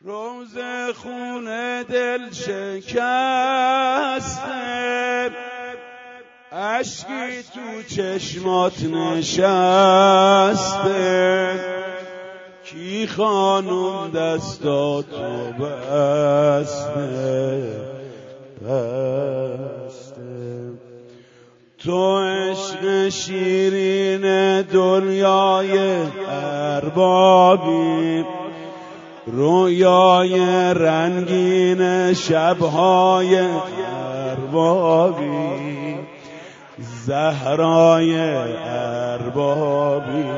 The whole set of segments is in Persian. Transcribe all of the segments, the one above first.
روز خون دل شکسته، اشکی تو چشمات نشسته، کی خانم دستاتو بسته تو عشق شیرین دنیای اربابی، رویای رنگین شبهای اربابی، زهرای اربابی،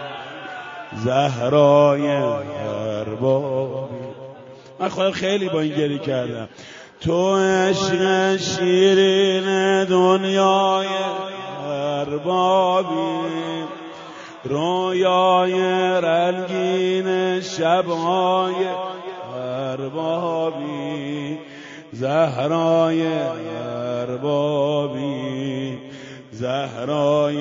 زهرای اربابی. من خودم خیلی با این گریه کردم. تو عشق شیرین دنیای اربابی، رویای رنگین شبهای اربابی، زهرای اربابی، زهرای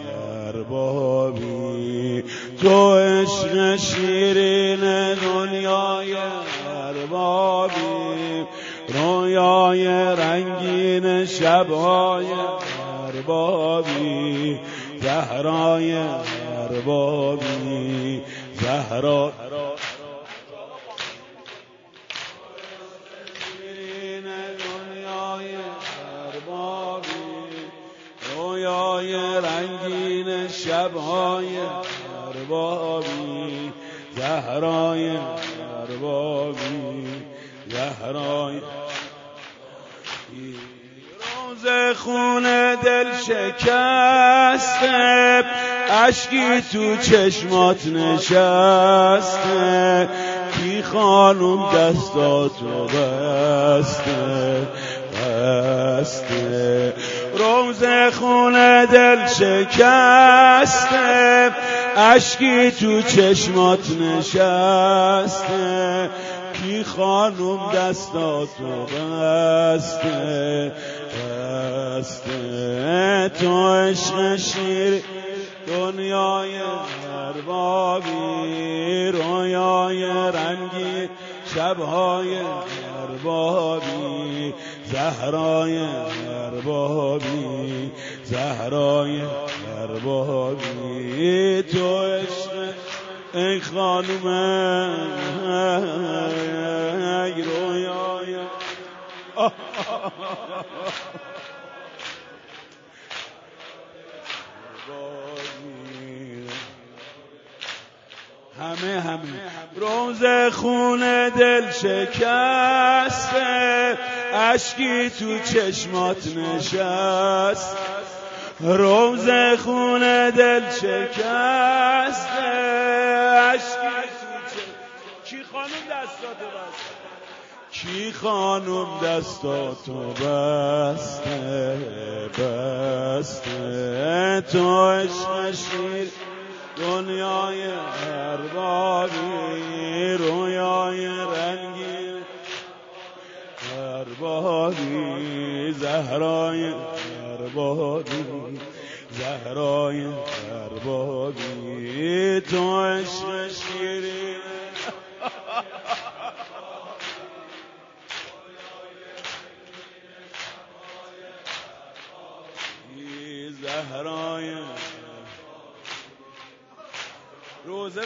اربابی. تو عشق شیرین دنیای اربابی، رویای رنگین شبهای اربابی، زهرای اربابی، زهرا شیرین دنیای اربابی، رویای رنگین شبهای اربابی، زهرای اربابی، زهرای. روز خون دل شکسته، اشکی تو چشمات نشسته، کی خانم دستاتو بسته بسته. روز خون دل شکسته، اشکی تو چشمات نشسته، کی خانم دستاتو بسته بسته. تو عشق شیر دنیای اربابی، رویای رنگی شبهای اربابی، زهرای اربابی، زهرای اربابی. تو عشق ای خانوم ای رویای همه روز خون دل شکسته، اشکی تو چشمات نشست، روز خون دل شکسته، اشکی تو چشمات. کی خانم دستاتو بسته، کی خانم دستاتو بسته بسته. تو عشق شیر دنیای اربابی، رویای رنگین اربابی، زهرای اربابی، زهرای اربابی. تو عشق شیرین زهرای روزه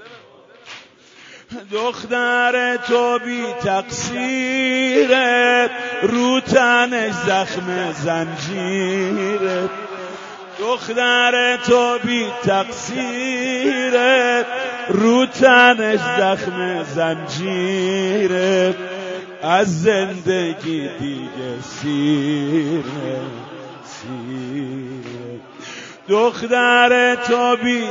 دختر تو بی تقصیره، رو تنش زخم زنجیره. دختر تو بی تقصیره، رو تنش زخم زنجیره، از زندگی دیگه سیره سیره. دختر تو بی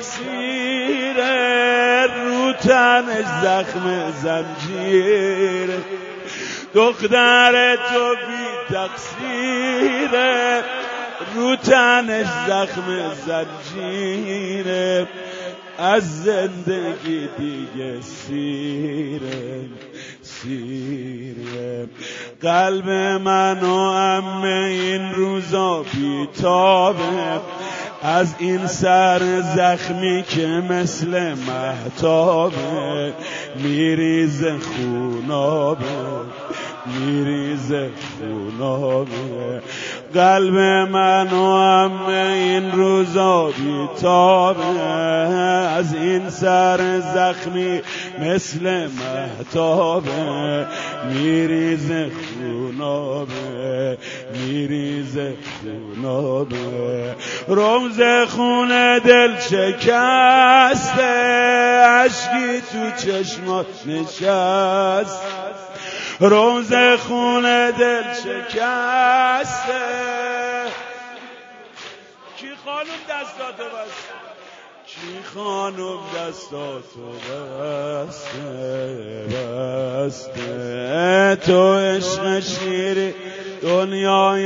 تقصیره، رو تنش زخم زنجیره. دختر تو بی تقصیره، رو تنش زخم زنجیره، از زندگی دیگه سیره سیره. قلب من و عمه این روزا بیتابه، از این سر زخمی که مثل مهتابه میریزه خونابه میریزه خونابه قلب منو هم این روزا بیتابه از این سر زخمی مثل مهتابه میریزه خونابه میریزه خونابه روز خون دل شکسته اشکی تو چشمات نشست روز خون دل شکسته کی خانم دستاتو بسته کی خانم دستاتو بسته تو عشق شیری دنیای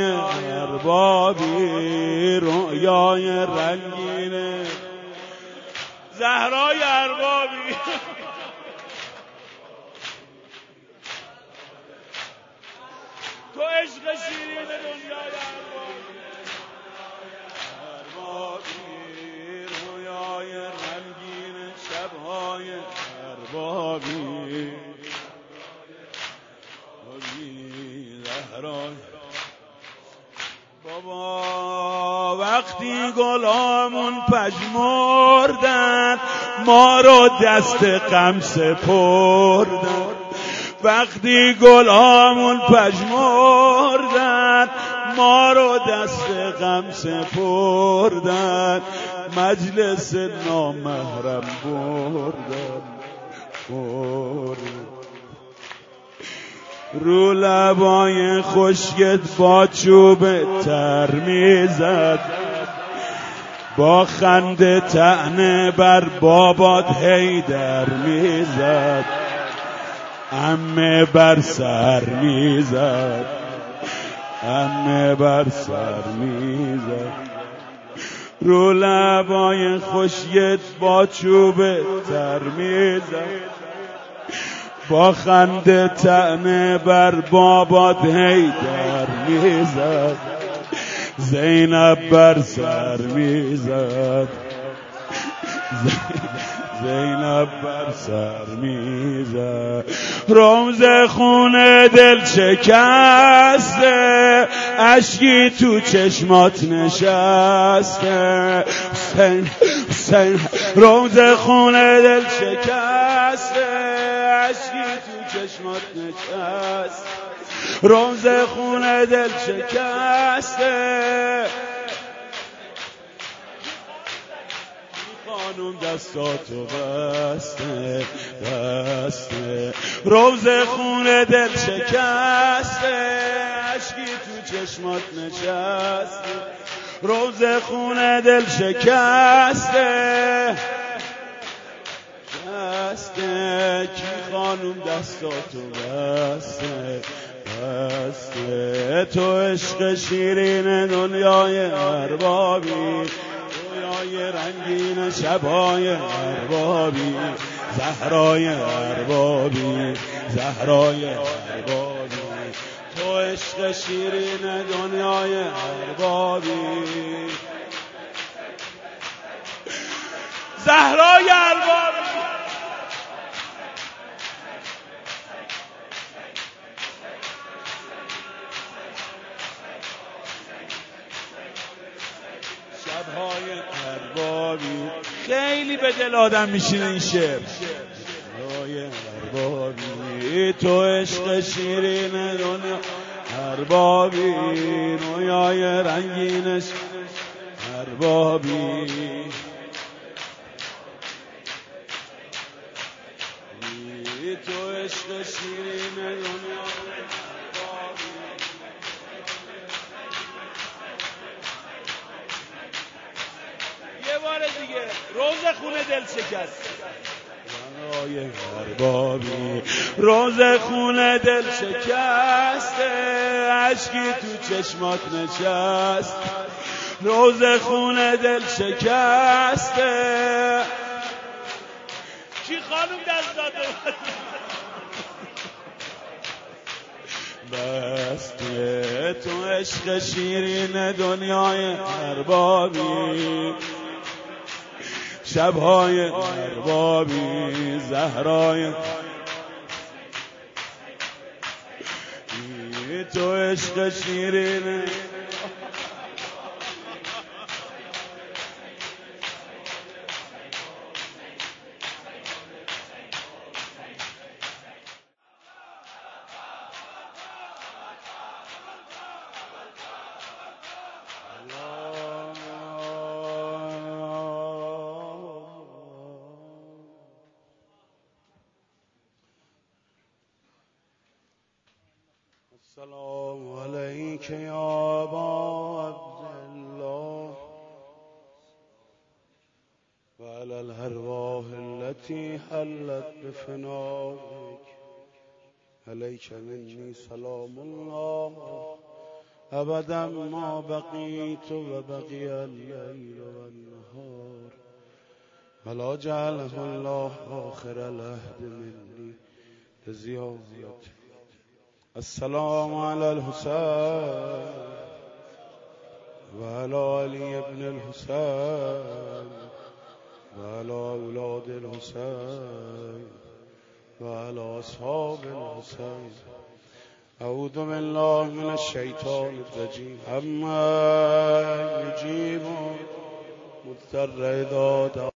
اربابی رویای رنگینه زهرای اربابی تو عشق شیرین دنیای اربابی رویای رنگین شبهای اربابی زهرای بابا وقتی گلامون پژمردن ما رو دست غم سپردن وقتی گلامون پژمردن ما رو دست غم سپردن مجلس نامحرم بردن رو لبای خشکت با چوب تر میزد با خنده طعنه بر بابات حیدر میزد عمه بر سر میزد عمه بر سر میزد رو لبای خشکت با چوب تر میزد با خنده طعنه بر بابات حیدر میزد زینب بر سر میزد زینب بر سر میزد روز خون دل شکسته اشکی تو چشمات نشسته حسین روز خون دل شکسته اشکی تو چشمات نشسته روز خون دل شکسته خانم دستاتو بسته روز خون دل شکسته اشکی تو چشمات نشسته روز خون دل شکسته کی خانم دستاتو بسته تو عشق شیرین دنیای اربابی رویای رنگین شبای اربابی زهرای اربابی زهرای اربابی تو عشق شیرین دنیای اربابی زهرای اربابی شبهای اربابی خیلی به دل آدم میشینه این شعر شبهای اربابی تو عشق شیرین دنیا اربابی رویای رنگینش اربابی تو عشق شیرین دنیا یه بار دیگه روز خون دل شکست اربابی روز خون دل شکسته اشکی تو چشمات نشست روز خون دل شکسته کی خانم دست داده بسته تو عشق شیرین دنیای اربابی، شبهای اربابی، زهرای تو عشق شیرین. السلام علیک یا ابا عبدالله و علی الارواح التي حلت بفنائك، علیک منی سلام الله ابدا ما بقیت و بقی اللیل و النهار ولا جعله الله آخر العهد منی لزیارته. السلام على الحسين وعلى علي بن الحسين وعلى أولاد الحسين وعلى أصحاب الحسين. أعوذ بالله من الشيطان الرجيم. أما يجيب مضطر إذا دعاه